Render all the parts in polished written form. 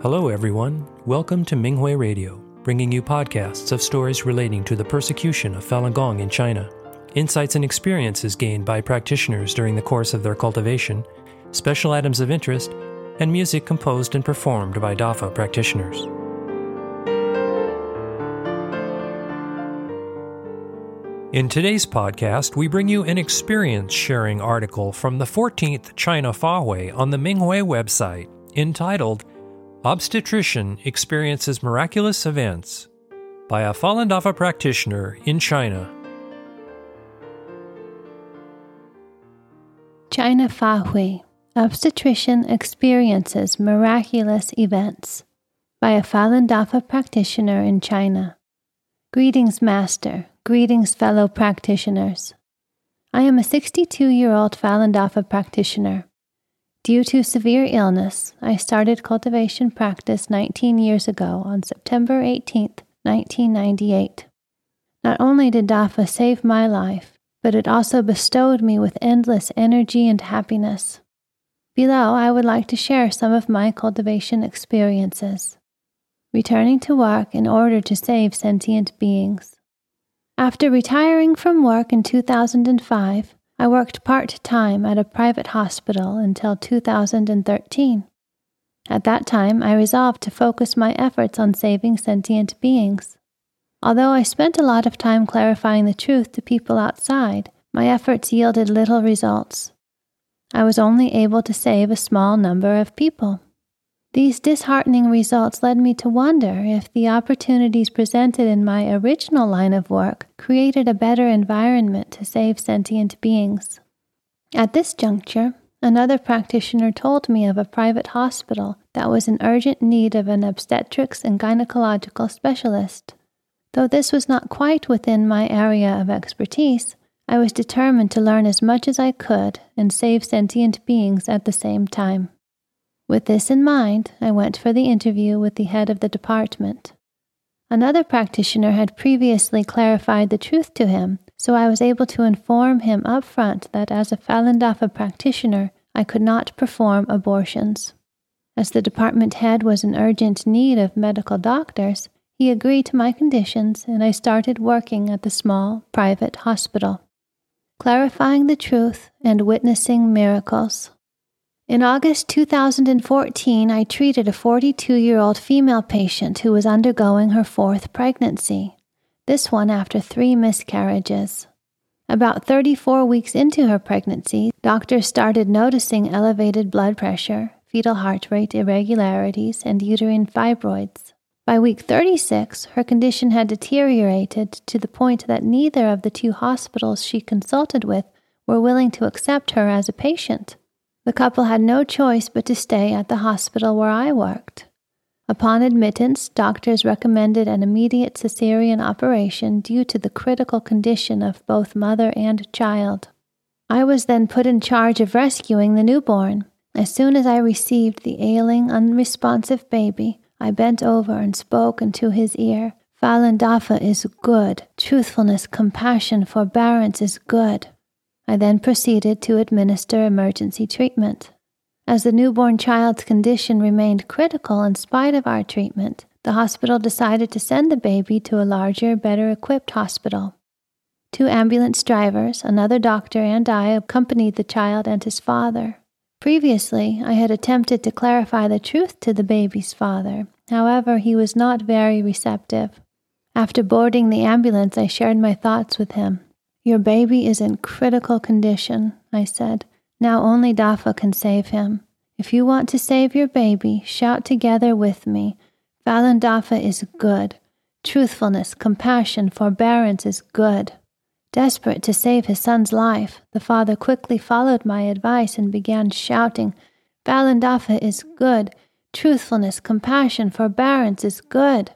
Hello everyone, welcome to Minghui Radio, bringing you podcasts of stories relating to the persecution of Falun Gong in China, insights and experiences gained by practitioners during the course of their cultivation, special items of interest, and music composed and performed by Dafa practitioners. In today's podcast, we bring you an experience-sharing article from the 14th China Fahui on the Minghui website entitled Obstetrician Experiences Miraculous Events by a Falun Dafa practitioner in China. China Fahui, Obstetrician Experiences Miraculous Events by a Falun Dafa practitioner in China. Greetings, Master. Greetings, fellow practitioners. I am a 62-year-old Falun Dafa practitioner. Due to severe illness, I started cultivation practice 19 years ago on September 18, 1998. Not only did Dafa save my life, but it also bestowed me with endless energy and happiness. Below, I would like to share some of my cultivation experiences. Returning to work in order to save sentient beings. After retiring from work in 2005, I worked part-time at a private hospital until 2013. At that time, I resolved to focus my efforts on saving sentient beings. Although I spent a lot of time clarifying the truth to people outside, my efforts yielded little results. I was only able to save a small number of people. These disheartening results led me to wonder if the opportunities presented in my original line of work created a better environment to save sentient beings. At this juncture, another practitioner told me of a private hospital that was in urgent need of an obstetrics and gynecological specialist. Though this was not quite within my area of expertise, I was determined to learn as much as I could and save sentient beings at the same time. With this in mind, I went for the interview with the head of the department. Another practitioner had previously clarified the truth to him, so I was able to inform him up front that as a Falun Dafa practitioner, I could not perform abortions. As the department head was in urgent need of medical doctors, he agreed to my conditions and I started working at the small, private hospital, clarifying the truth and witnessing miracles. In August 2014, I treated a 42-year-old female patient who was undergoing her fourth pregnancy, this one after 3 miscarriages. About 34 weeks into her pregnancy, doctors started noticing elevated blood pressure, fetal heart rate irregularities, and uterine fibroids. By week 36, her condition had deteriorated to the point that neither of the 2 hospitals she consulted with were willing to accept her as a patient. The couple had no choice but to stay at the hospital where I worked. Upon admittance, doctors recommended an immediate cesarean operation due to the critical condition of both mother and child. I was then put in charge of rescuing the newborn. As soon as I received the ailing, unresponsive baby, I bent over and spoke into his ear. Falun Dafa is good. Truthfulness, compassion, forbearance is good. I then proceeded to administer emergency treatment. As the newborn child's condition remained critical in spite of our treatment, the hospital decided to send the baby to a larger, better-equipped hospital. 2 ambulance drivers, another doctor, and I accompanied the child and his father. Previously, I had attempted to clarify the truth to the baby's father. However, he was not very receptive. After boarding the ambulance, I shared my thoughts with him. Your baby is in critical condition, I said. Now only Dafa can save him. If you want to save your baby, shout together with me. Falun Dafa is good. Truthfulness, compassion, forbearance is good. Desperate to save his son's life, the father quickly followed my advice and began shouting, Falun Dafa is good. Truthfulness, compassion, forbearance is good.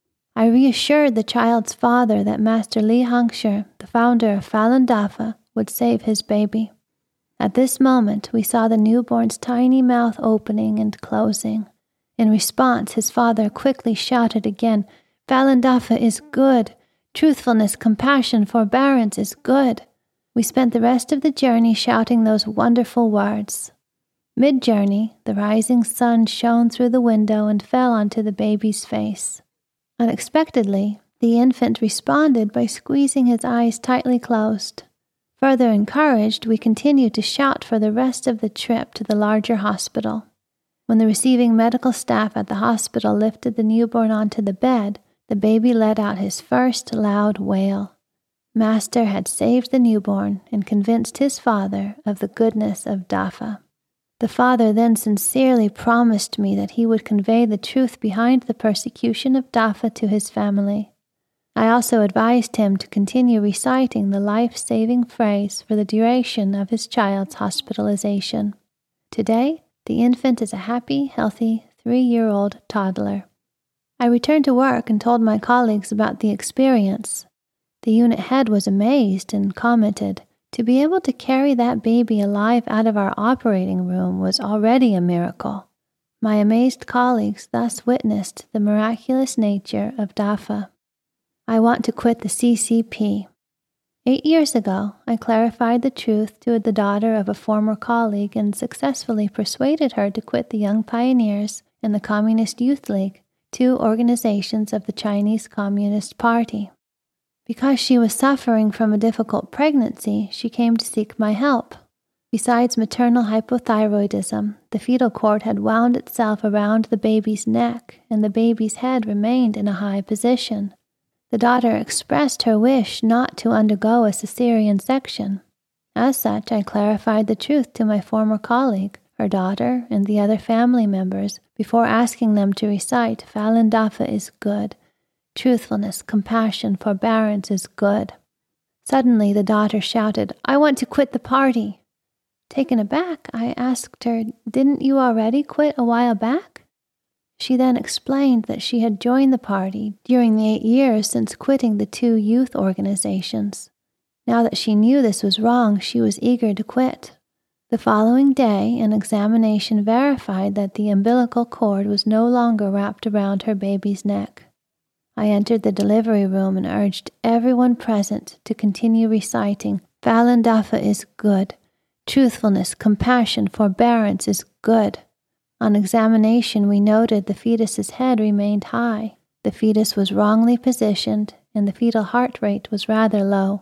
I reassured the child's father that Master Li Hongshi, the founder of Falun Dafa, would save his baby. At this moment, we saw the newborn's tiny mouth opening and closing. In response, his father quickly shouted again, Falun Dafa is good. Truthfulness, compassion, forbearance is good. We spent the rest of the journey shouting those wonderful words. Mid-journey, the rising sun shone through the window and fell onto the baby's face. Unexpectedly, the infant responded by squeezing his eyes tightly closed. Further encouraged, we continued to shout for the rest of the trip to the larger hospital. When the receiving medical staff at the hospital lifted the newborn onto the bed, the baby let out his first loud wail. Master had saved the newborn and convinced his father of the goodness of Dafa. The father then sincerely promised me that he would convey the truth behind the persecution of Dafa to his family. I also advised him to continue reciting the life-saving phrase for the duration of his child's hospitalization. Today, the infant is a happy, healthy 3-year-old toddler. I returned to work and told my colleagues about the experience. The unit head was amazed and commented, "To be able to carry that baby alive out of our operating room was already a miracle." My amazed colleagues thus witnessed the miraculous nature of Dafa. I want to quit the CCP. 8 years ago, I clarified the truth to the daughter of a former colleague and successfully persuaded her to quit the Young Pioneers and the Communist Youth League, 2 organizations of the Chinese Communist Party. Because she was suffering from a difficult pregnancy, she came to seek my help. Besides maternal hypothyroidism, the fetal cord had wound itself around the baby's neck, and the baby's head remained in a high position. The daughter expressed her wish not to undergo a cesarean section. As such, I clarified the truth to my former colleague, her daughter, and the other family members before asking them to recite Falun Dafa is good. Truthfulness, compassion, forbearance is good. Suddenly the daughter shouted, "I want to quit the party." Taken aback, I asked her, "Didn't you already quit a while back?" She then explained that she had joined the party during the 8 years since quitting the 2 youth organizations. Now that she knew this was wrong, she was eager to quit. The following day, an examination verified that the umbilical cord was no longer wrapped around her baby's neck. I entered the delivery room and urged everyone present to continue reciting, "Falun Dafa is good. Truthfulness, compassion, forbearance is good." On examination, we noted the fetus's head remained high, the fetus was wrongly positioned, and the fetal heart rate was rather low.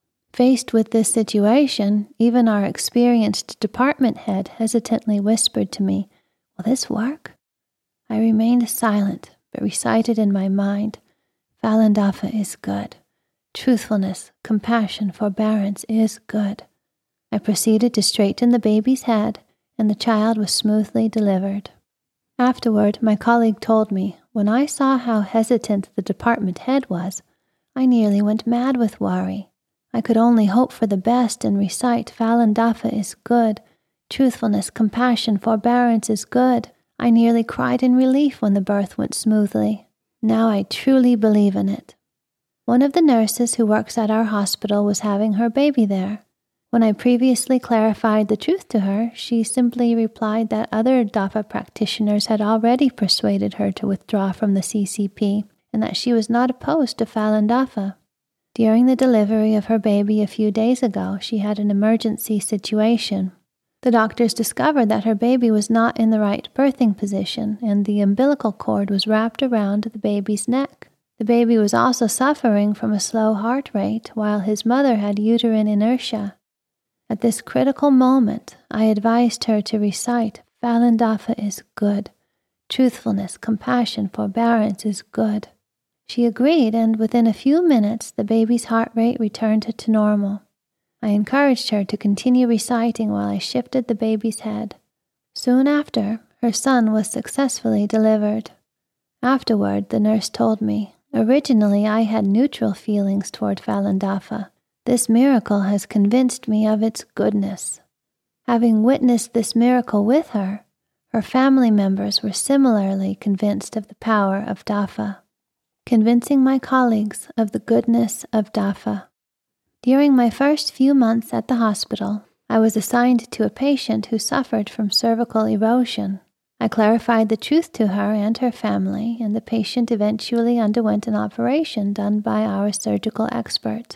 Faced with this situation, even our experienced department head hesitantly whispered to me, "Will this work?" I remained silent, but recited in my mind, "Falun Dafa is good. Truthfulness, compassion, forbearance is good." I proceeded to straighten the baby's head, and the child was smoothly delivered. Afterward, my colleague told me, when I saw how hesitant the department head was, I nearly went mad with worry. I could only hope for the best and recite Falun Dafa is good. Truthfulness, compassion, forbearance is good. I nearly cried in relief when the birth went smoothly. Now I truly believe in it. One of the nurses who works at our hospital was having her baby there. When I previously clarified the truth to her, she simply replied that other Dafa practitioners had already persuaded her to withdraw from the CCP and that she was not opposed to Falun Dafa. During the delivery of her baby a few days ago, she had an emergency situation. The doctors discovered that her baby was not in the right birthing position, and the umbilical cord was wrapped around the baby's neck. The baby was also suffering from a slow heart rate, while his mother had uterine inertia. At this critical moment, I advised her to recite, "Falun Dafa is good. Truthfulness, compassion, forbearance is good." She agreed, and within a few minutes, the baby's heart rate returned to normal. I encouraged her to continue reciting while I shifted the baby's head. Soon after, her son was successfully delivered. Afterward, the nurse told me, "Originally I had neutral feelings toward Falun Dafa. This miracle has convinced me of its goodness." Having witnessed this miracle with her, her family members were similarly convinced of the power of Dafa. Convincing my colleagues of the goodness of Dafa. During my first few months at the hospital, I was assigned to a patient who suffered from cervical erosion. I clarified the truth to her and her family, and the patient eventually underwent an operation done by our surgical expert.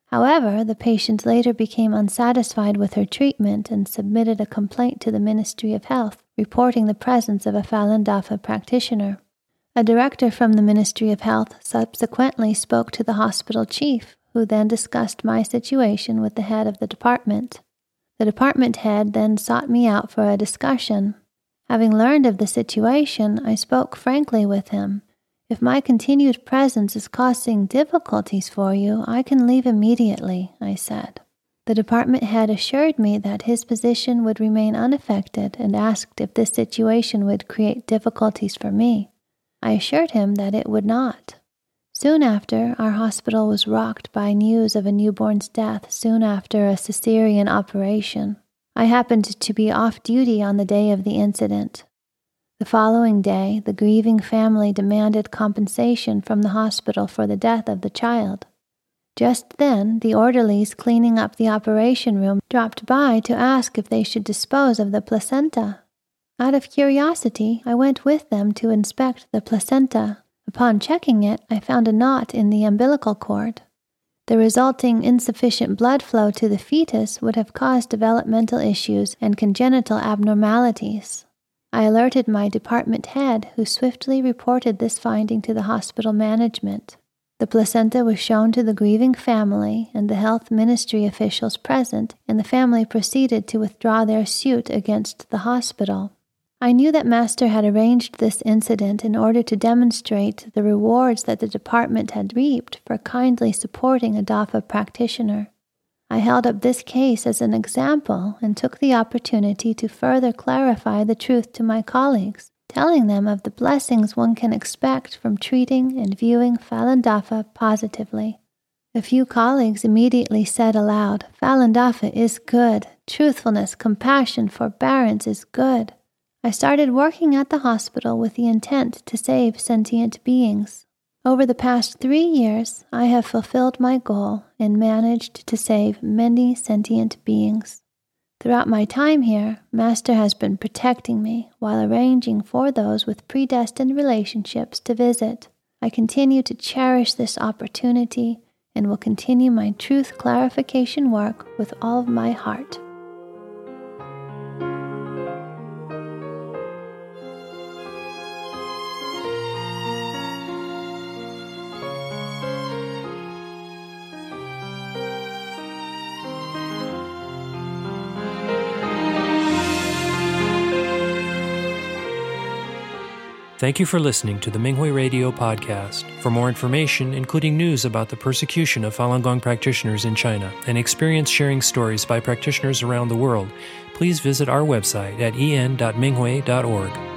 However, the patient later became unsatisfied with her treatment and submitted a complaint to the Ministry of Health, reporting the presence of a Falun Dafa practitioner. A director from the Ministry of Health subsequently spoke to the hospital chief, who then discussed my situation with the head of the department. The department head then sought me out for a discussion. Having learned of the situation, I spoke frankly with him. If my continued presence is causing difficulties for you, I can leave immediately, I said. The department head assured me that his position would remain unaffected and asked if this situation would create difficulties for me. I assured him that it would not. Soon after, our hospital was rocked by news of a newborn's death soon after a cesarean operation. I happened to be off duty on the day of the incident. The following day, the grieving family demanded compensation from the hospital for the death of the child. Just then, the orderlies cleaning up the operation room dropped by to ask if they should dispose of the placenta. Out of curiosity, I went with them to inspect the placenta. Upon checking it, I found a knot in the umbilical cord. The resulting insufficient blood flow to the fetus would have caused developmental issues and congenital abnormalities. I alerted my department head, who swiftly reported this finding to the hospital management. The placenta was shown to the grieving family and the health ministry officials present, and the family proceeded to withdraw their suit against the hospital. I knew that Master had arranged this incident in order to demonstrate the rewards that the department had reaped for kindly supporting a Dafa practitioner. I held up this case as an example and took the opportunity to further clarify the truth to my colleagues, telling them of the blessings one can expect from treating and viewing Falun Dafa positively. A few colleagues immediately said aloud, "Falun Dafa is good. Truthfulness, compassion, forbearance is good." I started working at the hospital with the intent to save sentient beings. Over the past 3 years, I have fulfilled my goal and managed to save many sentient beings. Throughout my time here, Master has been protecting me while arranging for those with predestined relationships to visit. I continue to cherish this opportunity and will continue my truth clarification work with all of my heart. Thank you for listening to the Minghui Radio podcast. For more information, including news about the persecution of Falun Gong practitioners in China and experience-sharing stories by practitioners around the world, please visit our website at en.minghui.org.